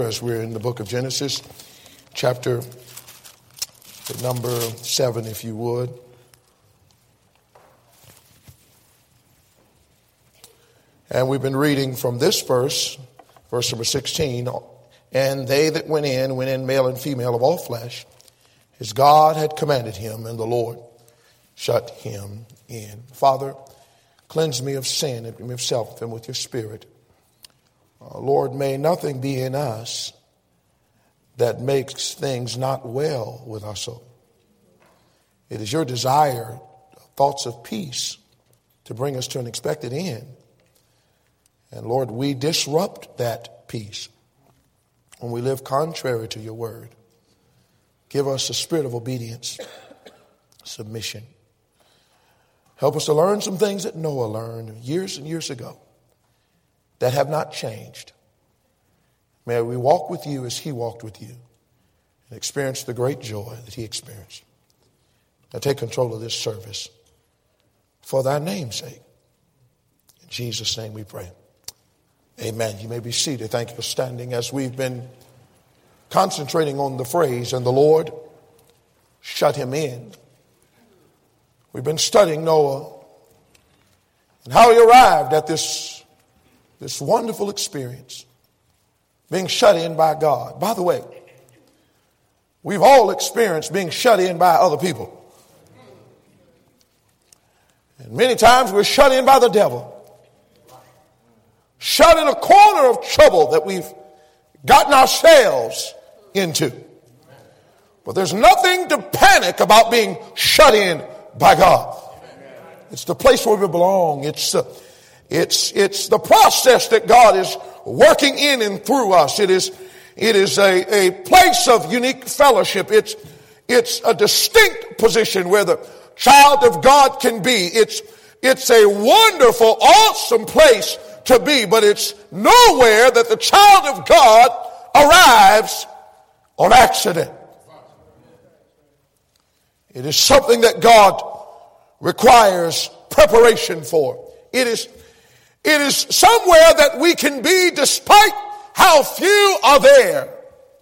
As we're in the book of Genesis, chapter number 7, if you would. And we've been reading from this verse number 16. And they that went in male and female of all flesh, as God had commanded him, and the Lord shut him in. Father, cleanse me of sin and of self and with your Spirit. Lord, may nothing be in us that makes things not well with our soul. It is your desire, thoughts of peace, to bring us to an expected end. And Lord, we disrupt that peace when we live contrary to your word. Give us a spirit of obedience, submission. Help us to learn some things that Noah learned years and years ago that have not changed. May we walk with you as he walked with you and experience the great joy that he experienced. Now take control of this service for thy name's sake. In Jesus' name we pray. Amen. You may be seated. Thank you for standing as we've been concentrating on the phrase, and the Lord shut him in. We've been studying Noah and how he arrived at this wonderful experience, being shut in by God. By the way, we've all experienced being shut in by other people. And many times we're shut in by the devil. Shut in a corner of trouble that we've gotten ourselves into. But there's nothing to panic about being shut in by God. It's the place where we belong. It's the process that God is working in and through us. It is a place of unique fellowship. It's a distinct position where the child of God can be. It's a wonderful, awesome place to be, but it's nowhere that the child of God arrives on accident. It is something that God requires preparation for. It is somewhere that we can be despite how few are there.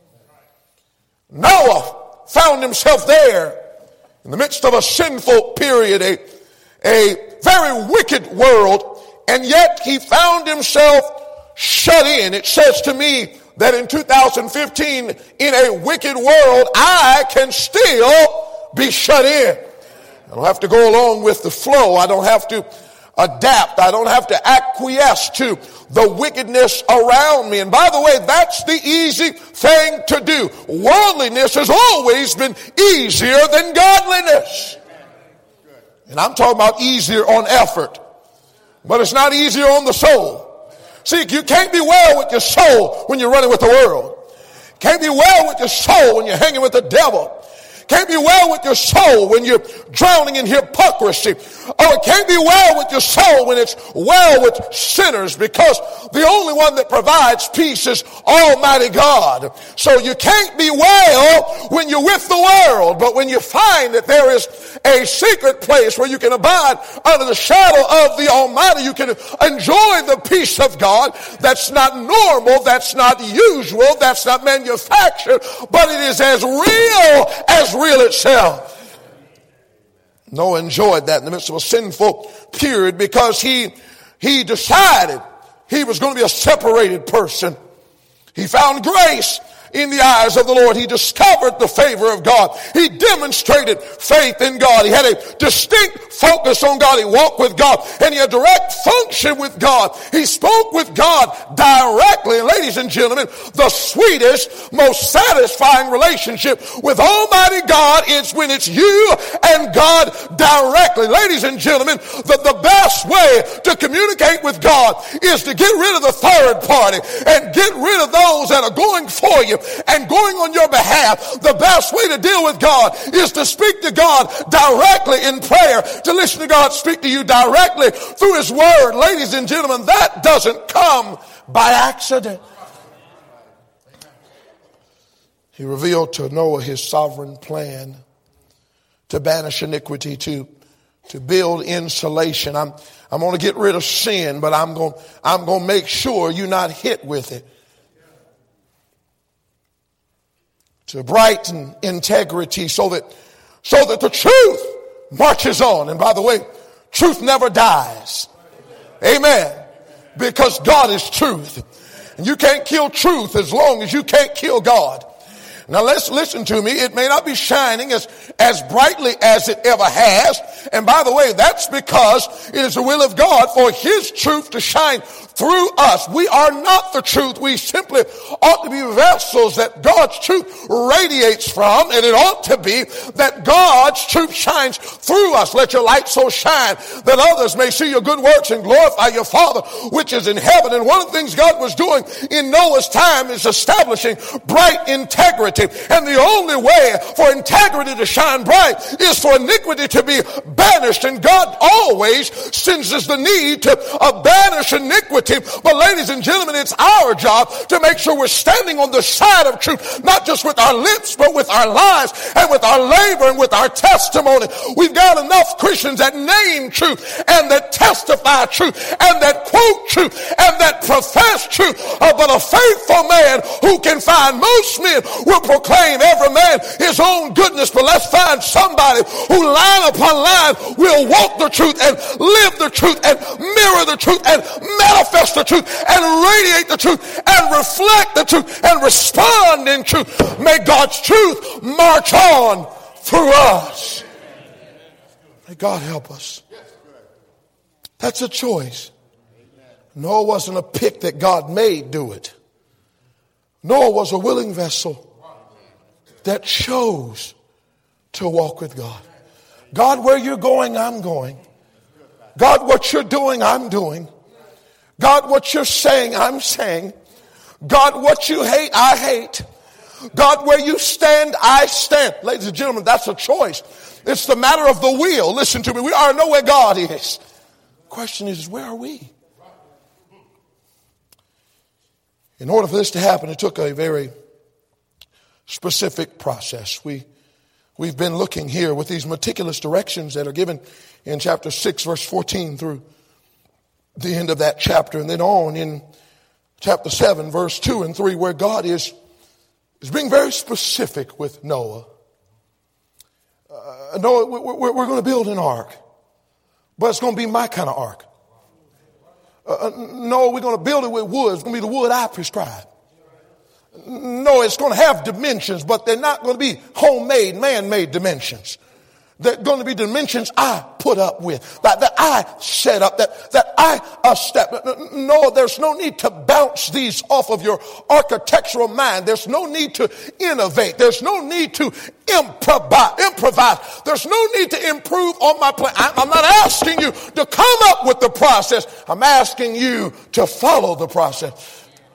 Noah found himself there in the midst of a sinful period, a very wicked world, and yet he found himself shut in. It says to me that in 2015, in a wicked world, I can still be shut in. I don't have to go along with the flow. I don't have to adapt. I don't have to acquiesce to the wickedness around me. And by the way, that's the easy thing to do. Worldliness has always been easier than godliness. And I'm talking about easier on effort. But it's not easier on the soul. See, you can't be well with your soul when you're running with the world. Can't be well with your soul when you're hanging with the devil. Can't be well with your soul when you're drowning in hypocrisy. Or it can't be well with your soul when it's well with sinners, because the only one that provides peace is Almighty God. So you can't be well when you're with the world, but when you find that there is a secret place where you can abide under the shadow of the Almighty, you can enjoy the peace of God. That's not normal, that's not usual, that's not manufactured, but it is as real itself. Noah enjoyed that in the midst of a sinful period because he decided he was going to be a separated person. He found grace in the eyes of the Lord. He discovered the favor of God. He demonstrated faith in God. He had a distinct focus on God. He walked with God, and he had direct function with God. He spoke with God directly. And ladies and gentlemen, the sweetest, most satisfying relationship with Almighty God is when it's you and God directly. Ladies and gentlemen, the best way to communicate with God is to get rid of the third party and get rid of those that are going for you and going on your behalf. The best way to deal with God is to speak to God directly in prayer, to listen to God speak to you directly through his word. Ladies and gentlemen, that doesn't come by accident. He revealed to Noah his sovereign plan to banish iniquity, to build insulation. I'm going to get rid of sin, but I'm going to make sure you're not hit with it. to brighten integrity so that the truth marches on. And by the way, truth never dies. Amen. Because God is truth. And you can't kill truth as long as you can't kill God. Now let's listen to me. It may not be shining as brightly as it ever has. And by the way, that's because it is the will of God for His truth to shine through us. We are not the truth. We simply ought to be vessels that God's truth radiates from. And it ought to be that God's truth shines through us. Let your light so shine that others may see your good works and glorify your Father which is in heaven. And one of the things God was doing in Noah's time is establishing bright integrity. And the only way for integrity to shine bright is for iniquity to be banished. And God always senses the need to banish iniquity. But ladies and gentlemen, it's our job to make sure we're standing on the side of truth, not just with our lips, but with our lives and with our labor and with our testimony. We've got enough Christians that name truth and that testify truth and that quote truth and that profess truth. But a faithful man who can find most men will proclaim every man his own goodness. But let's find somebody who line upon line will walk the truth and live the truth and mirror the truth and manifest the truth and radiate the truth and reflect the truth and respond in truth. May God's truth march on through us. May God help us. That's a choice. Noah wasn't a pick that God made do it. Noah was a willing vessel that chose to walk with God. God, where you're going, I'm going. God, what you're doing, I'm doing. God, what you're saying, I'm saying. God, what you hate, I hate. God, where you stand, I stand. Ladies and gentlemen, that's a choice. It's the matter of the will. Listen to me. We already know where God is. The question is, where are we? In order for this to happen, it took a very specific process. We've been looking here with these meticulous directions that are given in chapter 6, verse 14 through the end of that chapter, and then on in chapter 7, verse 2 and 3, where God is being very specific with Noah. Noah, we're going to build an ark, but it's going to be my kind of ark. No, we're going to build it with wood. It's going to be the wood I prescribe. No, it's going to have dimensions, but they're not going to be homemade, man-made dimensions. They're going to be dimensions I put up with, that I set up, that I step. No, there's no need to bounce these off of your architectural mind. There's no need to innovate. There's no need to improvise. There's no need to improve on my plan. I'm not asking you to come up with the process. I'm asking you to follow the process.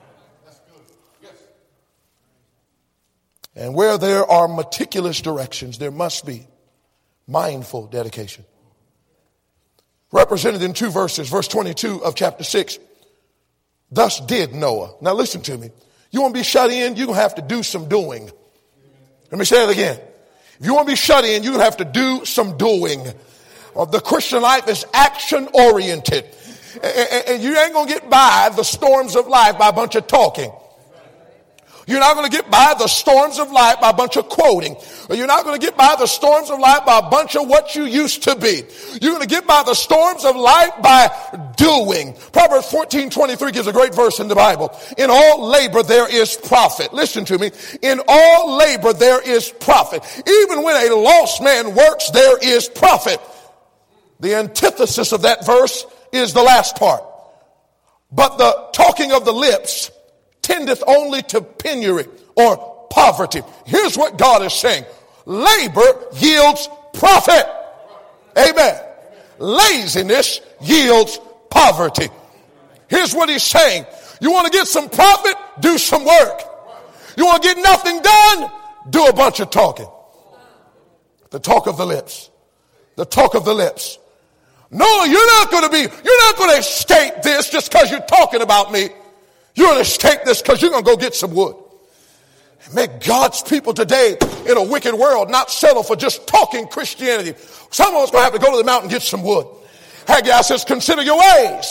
And where there are meticulous directions, there must be mindful dedication. Represented in two verses, verse 22 of chapter 6. Thus did Noah. Now listen to me. You want to be shut in, you're going to have to do some doing. Let me say it again. If you want to be shut in, you're going to have to do some doing. The Christian life is action oriented. And you ain't going to get by the storms of life by a bunch of talking. You're not going to get by the storms of life by a bunch of quoting. You're not going to get by the storms of life by a bunch of what you used to be. You're going to get by the storms of life by doing. Proverbs 14:23 gives a great verse in the Bible. In all labor there is profit. Listen to me. In all labor there is profit. Even when a lost man works, there is profit. The antithesis of that verse is the last part. But the talking of the lips tendeth only to penury or poverty. Here's what God is saying. Labor yields profit. Amen. Laziness yields poverty. Here's what he's saying. You want to get some profit? Do some work. You want to get nothing done? Do a bunch of talking. The talk of the lips. The talk of the lips. No, you're not going to escape this just because you're talking about me. You're going to escape this because you're going to go get some wood. And may God's people today in a wicked world not settle for just talking Christianity. Some of us going to have to go to the mountain and get some wood. Haggai says, consider your ways.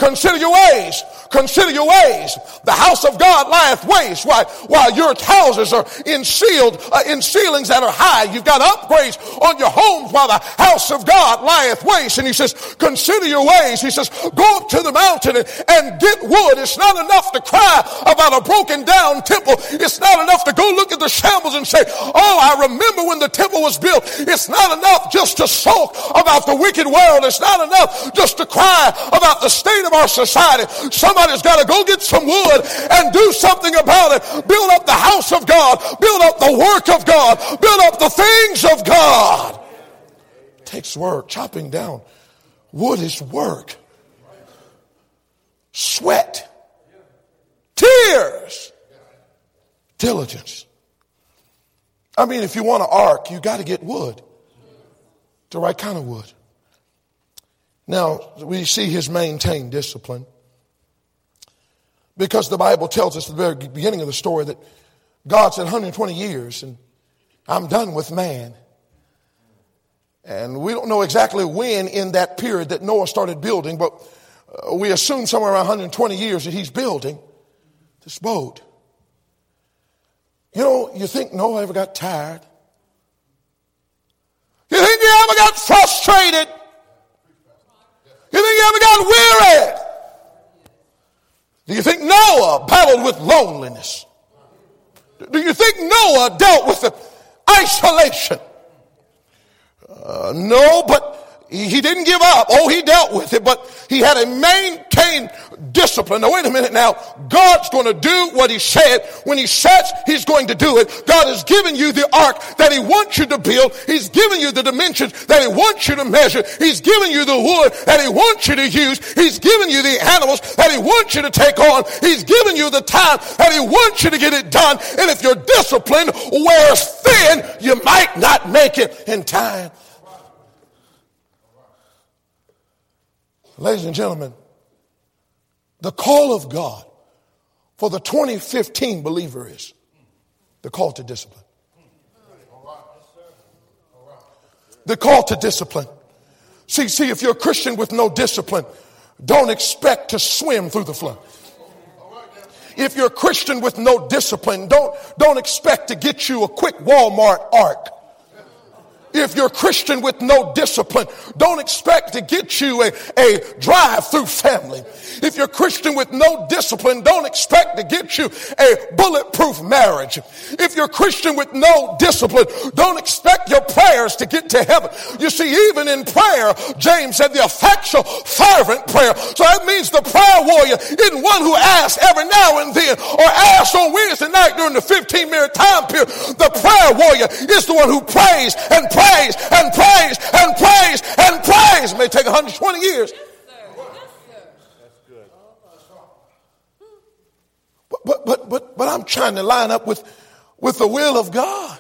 Consider your ways. Consider your ways. The house of God lieth waste while your houses are in ceilings that are high. You've got upgrades on your homes while the house of God lieth waste. And he says, consider your ways. He says, go up to the mountain and get wood. It's not enough to cry about a broken down temple. It's not enough to go look at the shambles and say, oh, I remember when the temple was built. It's not enough just to sulk about the wicked world. It's not enough just to cry about the state of our society. Somebody's got to go get some wood and do something about it. Build up the house of God. Build up the work of God. Build up the things of God. It takes work. Chopping down wood is work. Sweat. Tears. Diligence. I mean, if you want an ark, you got to get wood. The right kind of wood. Now, we see his maintained discipline. Because the Bible tells us at the very beginning of the story that God said 120 years and I'm done with man. And we don't know exactly when in that period that Noah started building, but we assume somewhere around 120 years that he's building this boat. You know, you think Noah ever got tired? You think he ever got frustrated? You think he ever got weary? Do you think Noah battled with loneliness? Do you think Noah dealt with the isolation? No, but he didn't give up. Oh, he dealt with it, but he had a maintained discipline. Now, wait a minute now. God's going to do what he said. When he says he's going to do it, God has given you the ark that he wants you to build. He's given you the dimensions that he wants you to measure. He's given you the wood that he wants you to use. He's given you the animals that he wants you to take on. He's given you the time that he wants you to get it done. And if your discipline wears thin, you might not make it in time. Ladies and gentlemen, the call of God for the 2015 believer is the call to discipline. The call to discipline. See, if you're a Christian with no discipline, don't expect to swim through the flood. If you're a Christian with no discipline, don't expect to get you a quick Walmart ark. If you're a Christian with no discipline, don't expect to get you a drive-through family. If you're a Christian with no discipline, don't expect to get you a bulletproof marriage. If you're a Christian with no discipline, don't expect your prayers to get to heaven. You see, even in prayer, James said the effectual, fervent prayer. So that means the prayer warrior isn't one who asks every now and then or asks on Wednesday night during the 15-minute time period. The prayer warrior is the one who prays and prays and prays and prays and prays. It may take 120 years. Yes, sir. That's good. But I'm trying to line up with the will of God.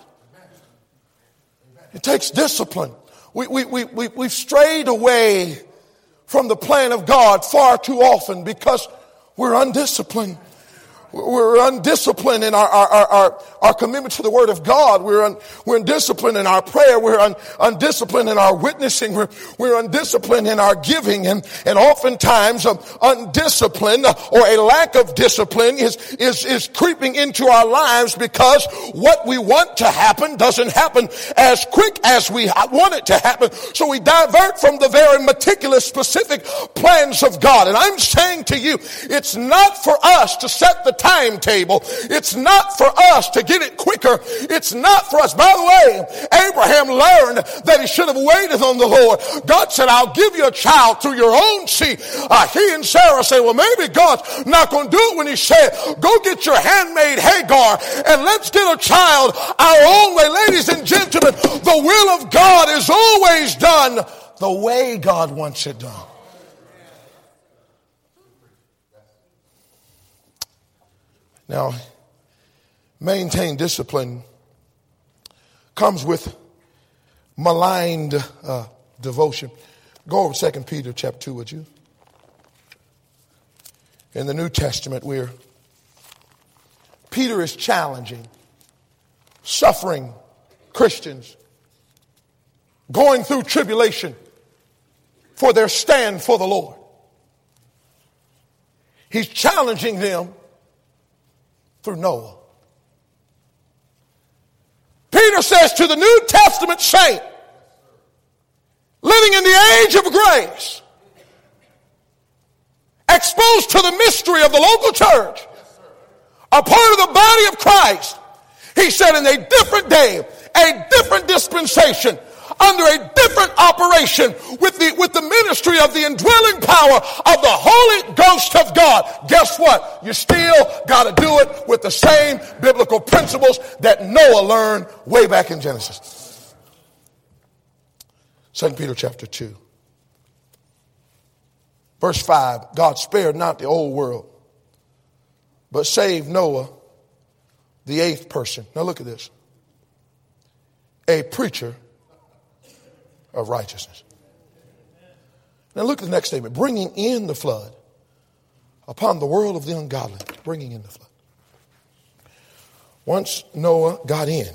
It takes discipline. We've strayed away from the plan of God far too often because we're undisciplined. We're undisciplined in our commitment to the Word of God. We're undisciplined in our prayer. We're undisciplined in our witnessing. We're undisciplined in our giving. And oftentimes undiscipline or a lack of discipline is creeping into our lives because what we want to happen doesn't happen as quick as we want it to happen. So we divert from the very meticulous, specific plans of God. And I'm saying to you, it's not for us to set the timetable. It's not for us to get it quicker. It's not for us. By the way, Abraham learned that he should have waited on the Lord. God said, I'll give you a child through your own seed. He and Sarah say, well, maybe God's not going to do it when he said, go get your handmaid Hagar and let's get a child our own way. Ladies and gentlemen, the will of God is always done the way God wants it done. Now, maintain discipline comes with maligned devotion. Go over 2 Peter chapter 2, would you? In the New Testament, Peter is challenging suffering Christians going through tribulation for their stand for the Lord. He's challenging them through Noah. Peter says to the New Testament saint, living in the age of grace, exposed to the mystery of the local church, a part of the body of Christ, he said in a different day, a different dispensation, under a different operation, with the ministry of the indwelling power of the Holy Ghost of God. Guess what? You still got to do it with the same biblical principles that Noah learned way back in Genesis. 2 Peter chapter 2. Verse 5, God spared not the old world, but saved Noah, the eighth person. Now look at this. A preacher of righteousness. Now look at the next statement. Bringing in the flood upon the world of the ungodly. Bringing in the flood. Once Noah got in,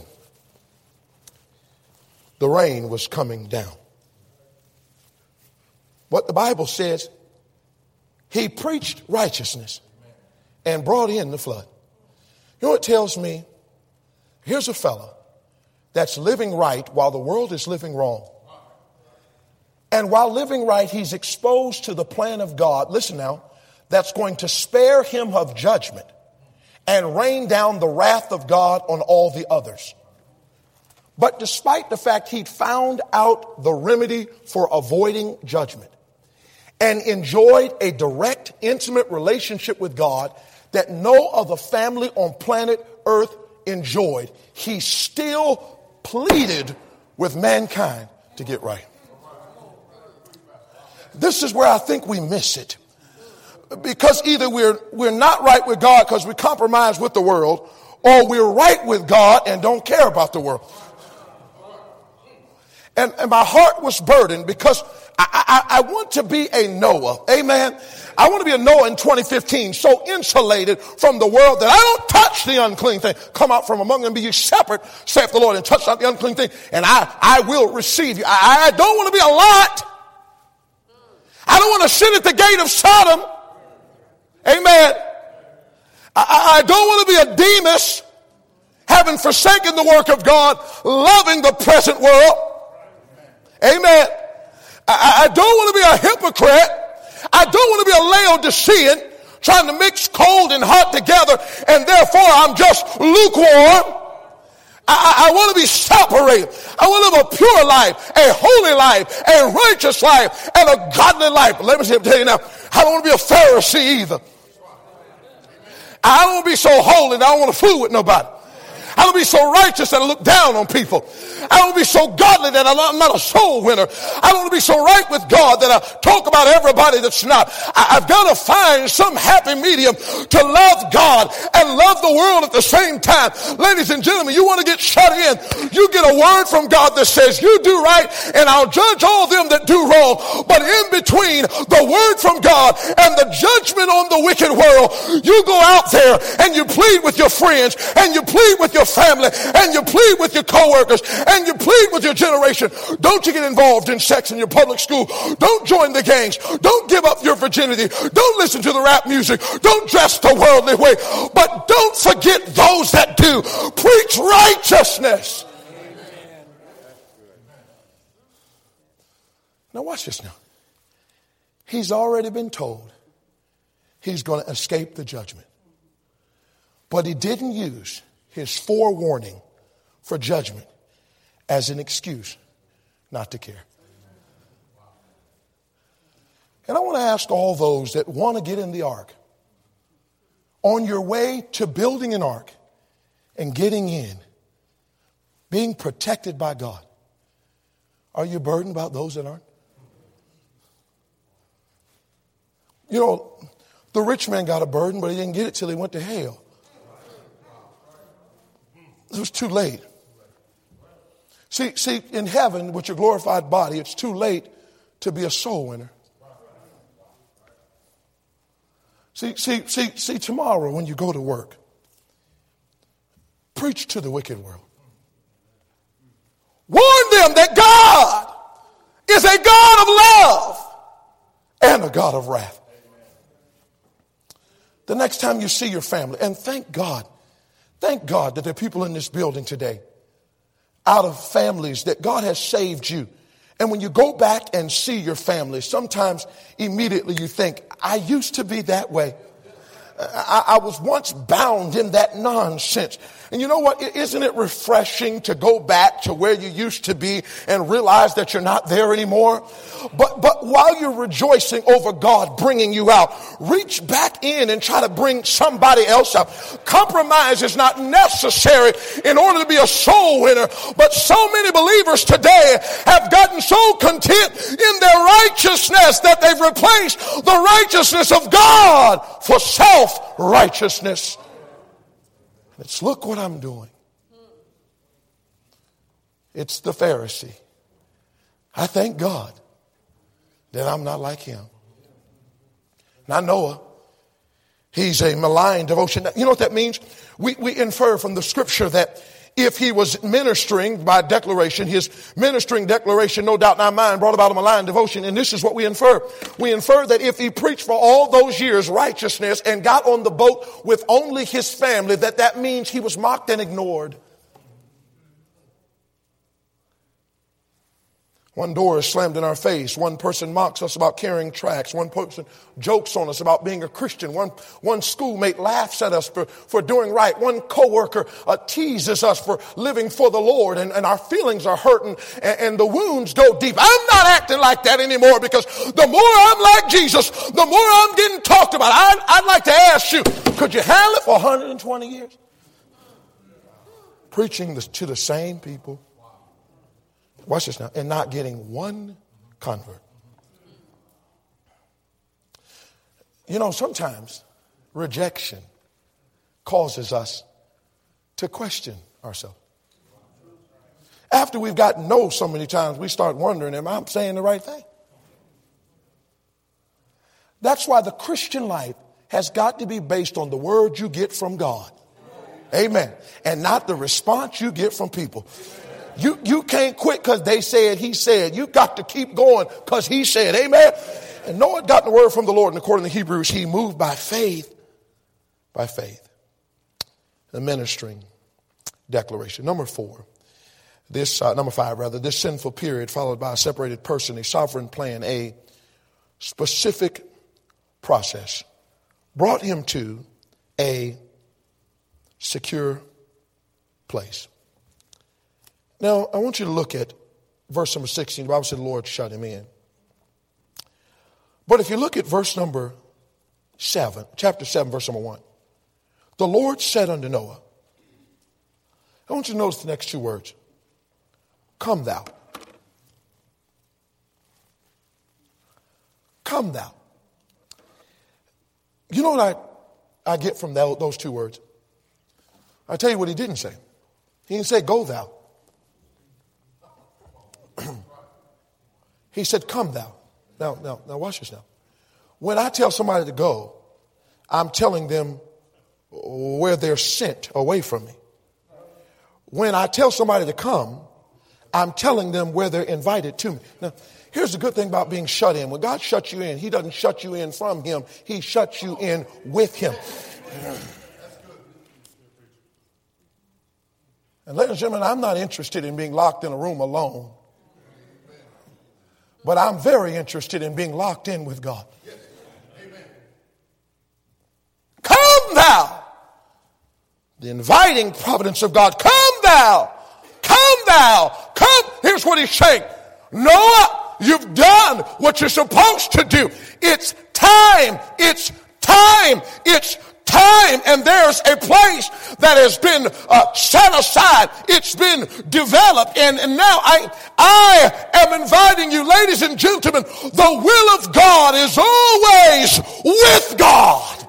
the rain was coming down. What the Bible says, he preached righteousness and brought in the flood. You know what it tells me? Here's a fella that's living right while the world is living wrong. And while living right, he's exposed to the plan of God. Listen now, that's going to spare him of judgment and rain down the wrath of God on all the others. But despite the fact he'd found out the remedy for avoiding judgment and enjoyed a direct, intimate relationship with God that no other family on planet Earth enjoyed, he still pleaded with mankind to get right. This is where I think we miss it. Because either we're not right with God because we compromise with the world, or we're right with God and don't care about the world. And my heart was burdened because I want to be a Noah. Amen. I want to be a Noah in 2015, so insulated from the world that I don't touch the unclean thing. Come out from among them, be ye separate, saith the Lord, and touch not the unclean thing, and I will receive you. I don't want to be a Lot. I don't want to sit at the gate of Sodom. Amen. I don't want to be a Demas, having forsaken the work of God, loving the present world. Amen. I don't want to be a hypocrite. I don't want to be a Laodicean, trying to mix cold and hot together, and therefore I'm just lukewarm. I want to be separated. I want to live a pure life, a holy life, a righteous life, and a godly life. Let me tell you now, I don't want to be a Pharisee either. I don't want to be so holy that I don't want to fool with nobody. I don't want to be so righteous that I look down on people. I don't want to be so godly that I'm not a soul winner. I don't want to be so right with God that I talk about everybody that's not. I've got to find some happy medium to love God and love the world at the same time. Ladies and gentlemen, you want to get shut in, you get a word from God that says you do right and I'll judge all them that do wrong. But in between the word from God and the judgment on the wicked world, you go out there and you plead with your friends and you plead with your family, and you plead with your co-workers, and you plead with your generation. Don't you get involved in sex in your public school. Don't join the gangs. Don't give up your virginity. Don't listen to the rap music. Don't dress the worldly way. But don't forget those that do. Preach righteousness. Amen. Now watch this now. He's already been told he's going to escape the judgment. But he didn't use his forewarning for judgment as an excuse not to care. And I want to ask all those that want to get in the ark, on your way to building an ark and getting in, being protected by God, are you burdened about those that aren't? You know, the rich man got a burden, but he didn't get it till he went to hell. It was too late. See, in heaven, with your glorified body, it's too late to be a soul winner. See, tomorrow when you go to work, preach to the wicked world. Warn them that God is a God of love and a God of wrath. The next time you see your family, and thank God that there are people in this building today out of families that God has saved you. And when you go back and see your family, sometimes immediately you think, I used to be that way. I was once bound in that nonsense. And you know what? Isn't it refreshing to go back to where you used to be and realize that you're not there anymore? But while you're rejoicing over God bringing you out, reach back in and try to bring somebody else out. Compromise is not necessary in order to be a soul winner. But so many believers today have gotten so content in their righteousness that they've replaced the righteousness of God for self-righteousness. It's look what I'm doing. It's the Pharisee. I thank God that I'm not like him. Now Noah, he's a malign devotion. You know what that means? We infer from the scripture that if he was ministering by declaration, his ministering declaration, no doubt in our mind, brought about a malign devotion. And this is what we infer. We infer that if he preached for all those years righteousness and got on the boat with only his family, that means he was mocked and ignored. One door is slammed in our face. One person mocks us about carrying tracts. One person jokes on us about being a Christian. One schoolmate laughs at us for doing right. One coworker teases us for living for the Lord. And our feelings are hurting and the wounds go deep. I'm not acting like that anymore because the more I'm like Jesus, the more I'm getting talked about. I'd like to ask you, could you handle it for 120 years? Preaching to the same people. Watch this now. And not getting one convert. You know, sometimes rejection causes us to question ourselves. After we've gotten no so many times, we start wondering, am I saying the right thing? That's why the Christian life has got to be based on the word you get from God. Amen. And not the response you get from people. You can't quit because they said, he said. You got to keep going because he said. Amen. And Noah got the word from the Lord. And according to Hebrews, he moved by faith. By faith. The ministering declaration. Number 5, this sinful period followed by a separated person, a sovereign plan, a specific process brought him to a secure place. Now, I want you to look at verse number 16. The Bible said the Lord shut him in. But if you look at verse number 7, chapter 7, verse number 1. The Lord said unto Noah. I want you to notice the next two words. Come thou. Come thou. You know what I get from those two words? I'll tell you what he didn't say. He didn't say, go thou. He said, come thou. Now watch this now. When I tell somebody to go, I'm telling them where they're sent away from me. When I tell somebody to come, I'm telling them where they're invited to me. Now, here's the good thing about being shut in. When God shuts you in, he doesn't shut you in from him. He shuts you in with him. And ladies and gentlemen, I'm not interested in being locked in a room alone. But I'm very interested in being locked in with God. Come thou. The inviting providence of God. Come thou. Come thou. Come. Here's what he's saying. Noah, you've done what you're supposed to do. It's time. It's time. It's time. And there's a place that has been set aside. It's been developed. And now I am inviting you, ladies and gentlemen, the will of God is always with God.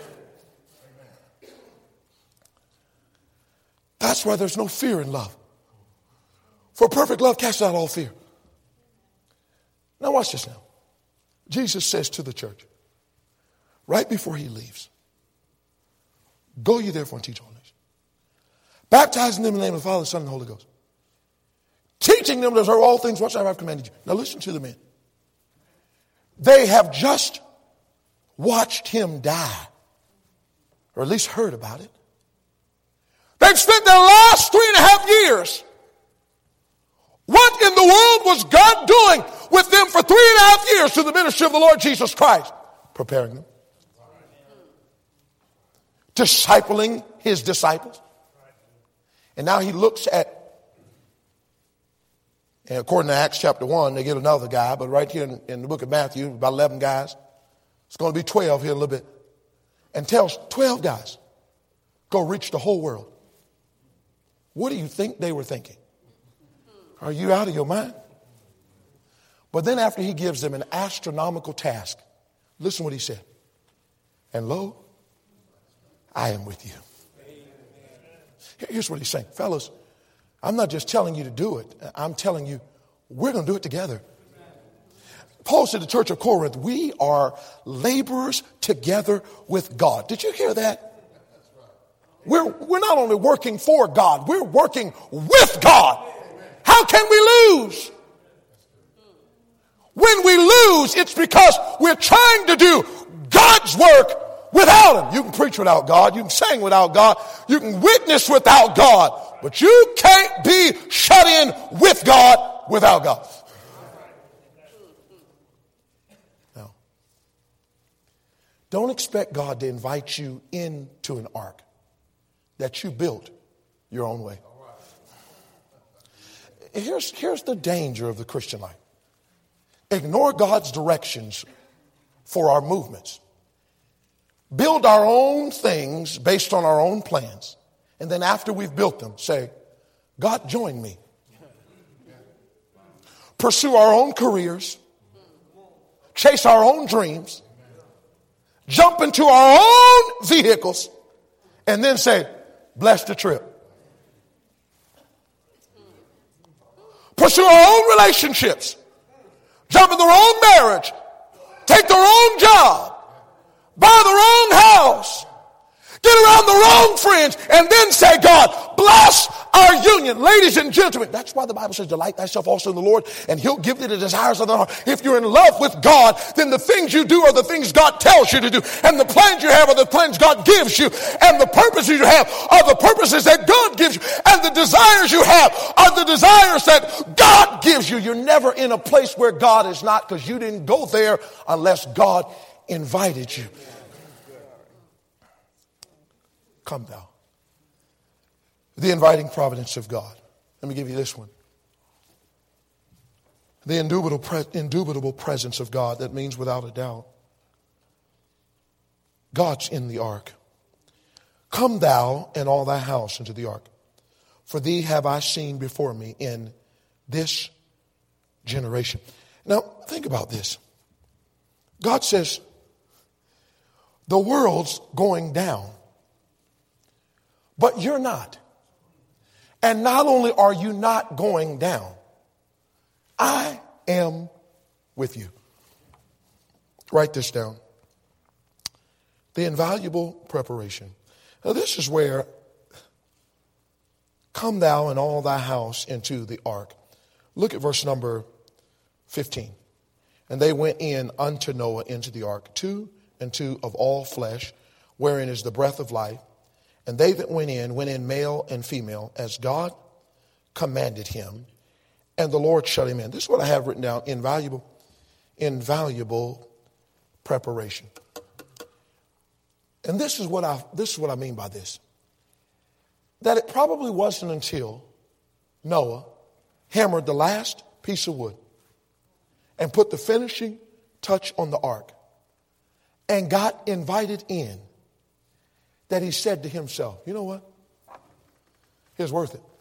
That's why there's no fear in love. For perfect love casts out all fear. Now watch this now. Jesus says to the church, right before he leaves, go ye therefore and teach all nations, baptizing them in the name of the Father, the Son, and the Holy Ghost, teaching them to observe all things whatsoever I've commanded you. Now listen to the men. They have just watched him die. or at least heard about it. They've spent their last 3.5 years. What in the world was God doing with them for 3.5 years through the ministry of the Lord Jesus Christ? Preparing them. Discipling his disciples. And now he looks at, and according to Acts chapter 1, they get another guy, but right here in the book of Matthew, about 11 guys. It's going to be 12 here in a little bit. And tells 12 guys, go reach the whole world. What do you think they were thinking? Are you out of your mind? But then after he gives them an astronomical task, listen what he said. And lo, I am with you. Here's what he's saying. Fellas, I'm not just telling you to do it. I'm telling you, we're going to do it together. Paul said to the church of Corinth, we are laborers together with God. Did you hear that? We're not only working for God, we're working with God. How can we lose? When we lose, it's because we're trying to do God's work without him. You can preach without God. You can sing without God. You can witness without God. But you can't be shut in with God without God. No. Don't expect God to invite you into an ark that you built your own way. Here's the danger of the Christian life. Ignore God's directions for our movements. Build our own things based on our own plans. And then after we've built them, say, God, join me. Pursue our own careers. Chase our own dreams. Jump into our own vehicles. And then say, bless the trip. Pursue our own relationships. Jump in their own marriage. Take their own job. Buy their own house. Get around the wrong friends. And then say, God, bless our union. Ladies and gentlemen, that's why the Bible says, delight thyself also in the Lord, and he'll give thee the desires of the heart. If you're in love with God, then the things you do are the things God tells you to do. And the plans you have are the plans God gives you. And the purposes you have are the purposes that God gives you. And the desires you have are the desires that God gives you. You're never in a place where God is not, because you didn't go there unless God invited you. Come thou. The inviting providence of God. Let me give you this one. The indubitable presence of God. That means without a doubt. God's in the ark. Come thou and all thy house into the ark. For thee have I seen before me in this generation. Now, think about this. God says, the world's going down, but you're not. And not only are you not going down, I am with you. Write this down. The invaluable preparation. Now this is where, come thou and all thy house into the ark. Look at verse number 15. And they went in unto Noah into the ark, 2 and 2 of all flesh, wherein is the breath of life. And they that went in male and female, as God commanded him. And the Lord shut him in. This is what I have written down. Invaluable preparation. And this is what I mean by this. That it probably wasn't until Noah hammered the last piece of wood and put the finishing touch on the ark and got invited in, that he said to himself, you know what? It's worth it.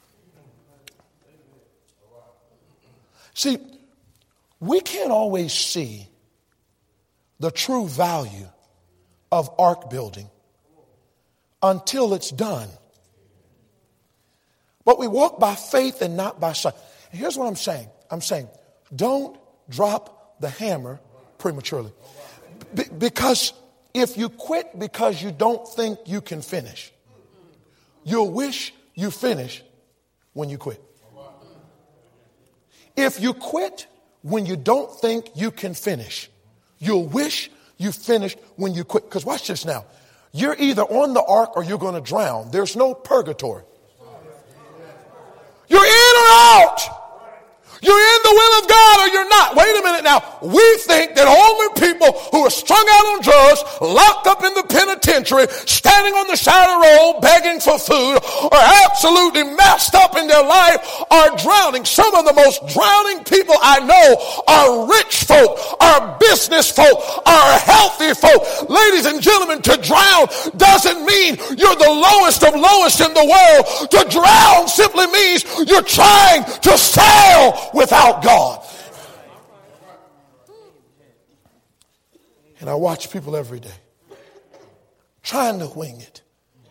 See, we can't always see the true value of ark building until it's done. But we walk by faith and not by sight. And here's what I'm saying. I'm saying, don't drop the hammer prematurely. Because if you quit because you don't think you can finish, you'll wish you finish when you quit. If you quit when you don't think you can finish, you'll wish you finished when you quit. Because watch this now. You're either on the ark or you're going to drown. There's no purgatory. You're in or out. You're in the will of God or you're not. Wait a minute now. We think that only people who are strung out on drugs, locked up in the penitentiary, standing on the side of the road begging for food, or absolutely messed up in their life are drowning. Some of the most drowning people I know are rich folk, are business folk, are healthy folk. Ladies and gentlemen, to drown doesn't mean you're the lowest of lowest in the world. To drown simply means you're trying to sail without God. And I watch people every day trying to wing it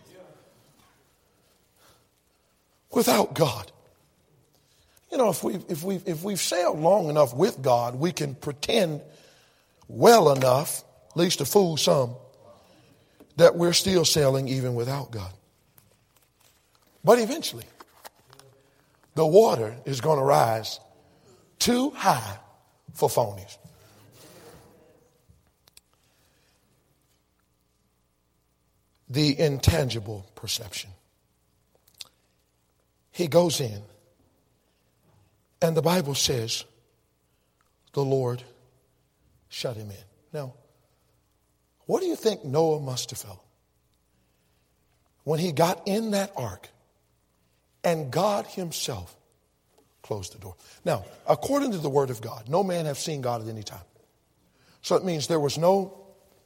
without God. You know, if we've sailed long enough with God, we can pretend well enough, at least to fool some, that we're still sailing even without God. But eventually, the water is going to rise too high for phonies. The intangible perception. He goes in, and the Bible says the Lord shut him in. Now, what do you think Noah must have felt when he got in that ark and God himself closed the door? Now, according to the word of God, no man hath seen God at any time. So it means there was no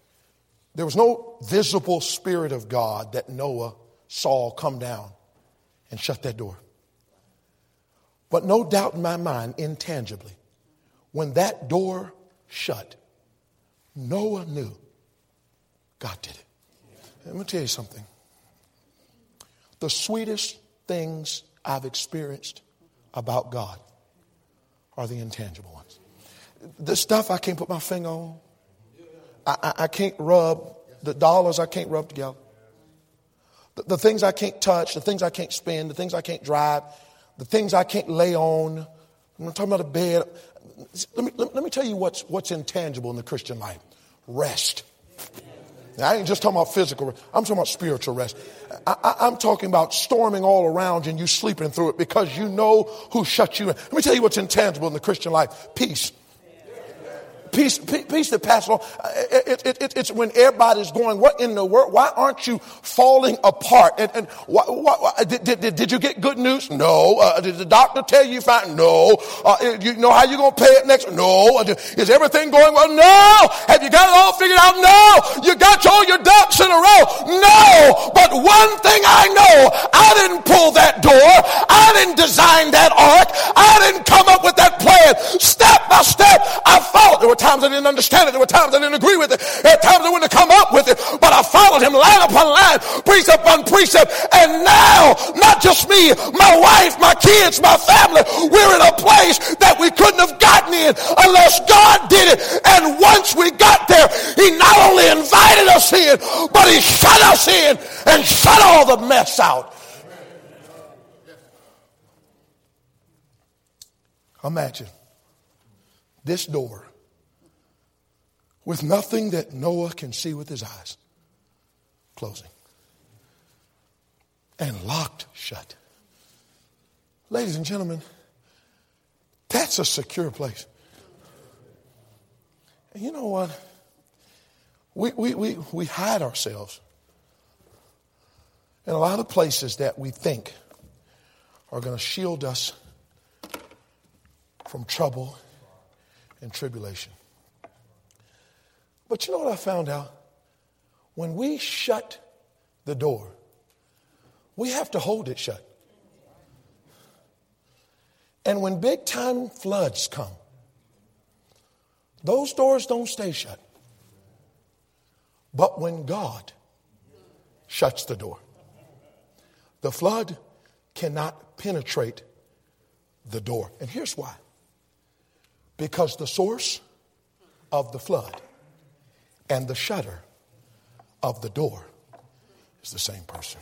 visible spirit of God that Noah saw come down and shut that door. But no doubt in my mind, intangibly, when that door shut, Noah knew God did it. Let me tell you something. The sweetest things I've experienced about God are the intangible ones. The stuff I can't put my finger on. I can't rub. The dollars I can't rub together. The things I can't touch. The things I can't spend. The things I can't drive. The things I can't lay on. I'm not talking about a bed. Let me tell you what's intangible in the Christian life. Rest. Now, I ain't just talking about physical rest. I'm talking about spiritual rest. I'm talking about storming all around you and you sleeping through it because you know who shut you in. Let me tell you what's intangible in the Christian life. Peace. Peace that passes on. It's when everybody's going, what in the world? Why aren't you falling apart? And did you get good news? No. Did the doctor tell you fine? No. You know how you're going to pay it next? No. Is everything going well? No. Have you got it all figured out? No. You got all your ducks in a row? No. But one thing I know, I didn't pull that door. I didn't design that ark. I didn't come up with that plan. Step by step, I followed. There were times I didn't understand it. There were times I didn't agree with it. There were times I wouldn't have come up with it. But I followed him line upon line, precept upon precept. And now, not just me, my wife, my kids, my family, we're in a place that we couldn't have gotten in unless God did it. And once we got there, he not only invited us in, but he shut us in and shut all the mess out. Imagine this door with nothing that Noah can see with his eyes closing and locked shut. Ladies and gentlemen, that's a secure place. And you know what? We hide ourselves in a lot of places that we think are going to shield us from trouble and tribulation. But you know what I found out? When we shut the door, we have to hold it shut. And when big time floods come, those doors don't stay shut. But when God shuts the door, the flood cannot penetrate the door. And here's why. Because the source of the flood and the shutter of the door is the same person.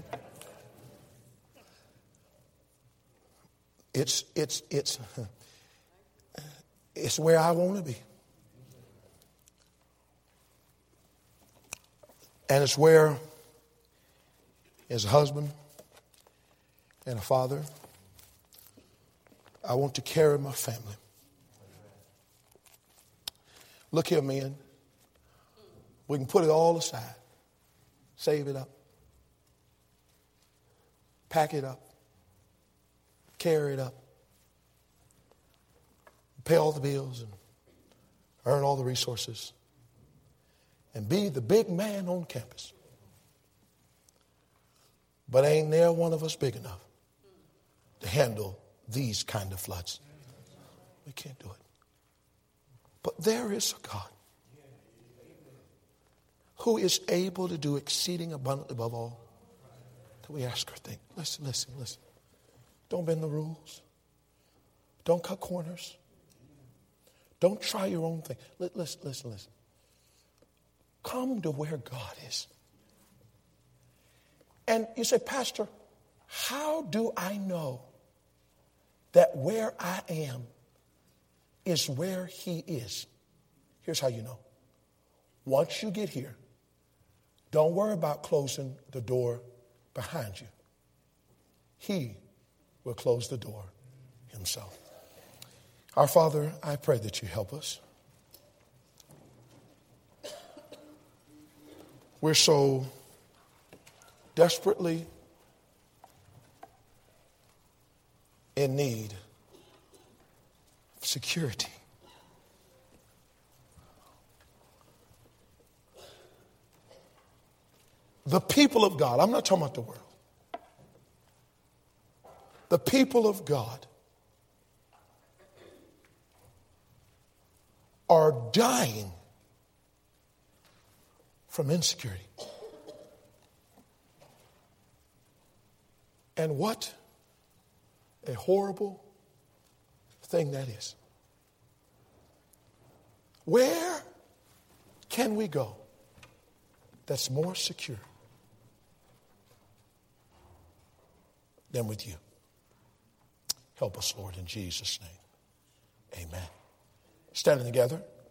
It's where I want to be. And it's where, as a husband and a father, I want to carry my family. Look here, men. We can put it all aside. Save it up. Pack it up. Carry it up. Pay all the bills and earn all the resources. And be the big man on campus. But ain't there one of us big enough to handle these kind of floods? We can't do it. But there is a God who is able to do exceeding abundantly above all that we ask or think. Listen. Don't bend the rules. Don't cut corners. Don't try your own thing. Listen. Come to where God is. And you say, Pastor, how do I know that where I am is where He is? Here's how you know. Once you get here, don't worry about closing the door behind you. He will close the door Himself. Our Father, I pray that you help us. We're so desperately in need of security. The people of God, I'm not talking about the world. The people of God are dying from insecurity. And what a horrible thing that is. Where can we go that's more secure than with you? Help us, Lord, in Jesus' name. Amen. Standing together.